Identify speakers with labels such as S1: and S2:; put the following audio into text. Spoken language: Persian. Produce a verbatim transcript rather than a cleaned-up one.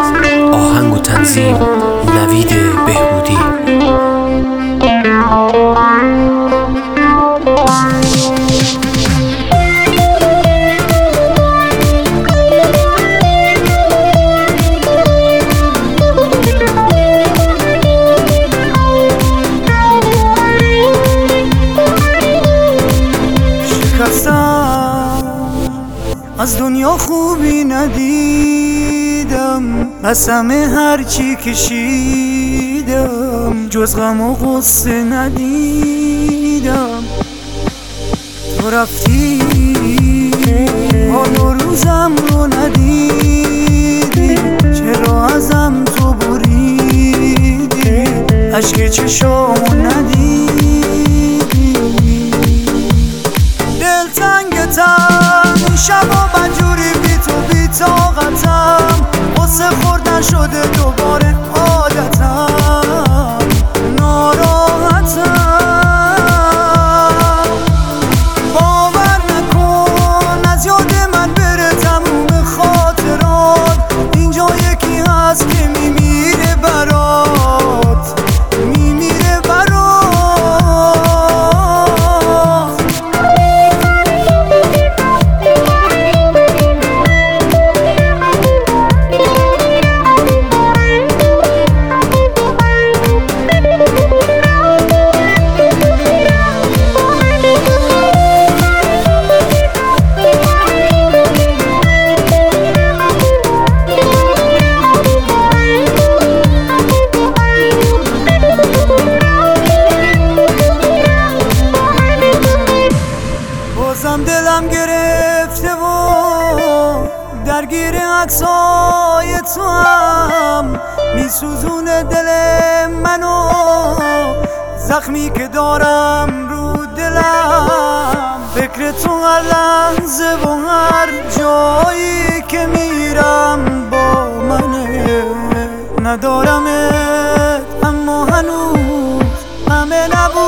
S1: آهنگ و تنظیم نوید بهبودی.
S2: از دنیا خوبی ندیدم، قسم هرچی کشیدم جز غم و غصه ندیدم. تو رفتی حال و روزم رو ندیدی، چرا ازم تو بریدی، اشک چشامو ندیدی. دلتنگتم شبا بدجوری بی تو بی طاقتم، غصه خوردن شده دوباره عادتم، ناراحتم. باور نکن از یاد من بره تموم خاطرات، اینجا یکی هست که میمیره برات، میمیره برات. بازم دلم گرفته و درگیر عکسای تو هم، میسوزونه دل منو زخمی که دارم رو دلم. فکر تو هر لحظه و هر جایی که میرم با منه، ندارمت اما هنوز همه نبود.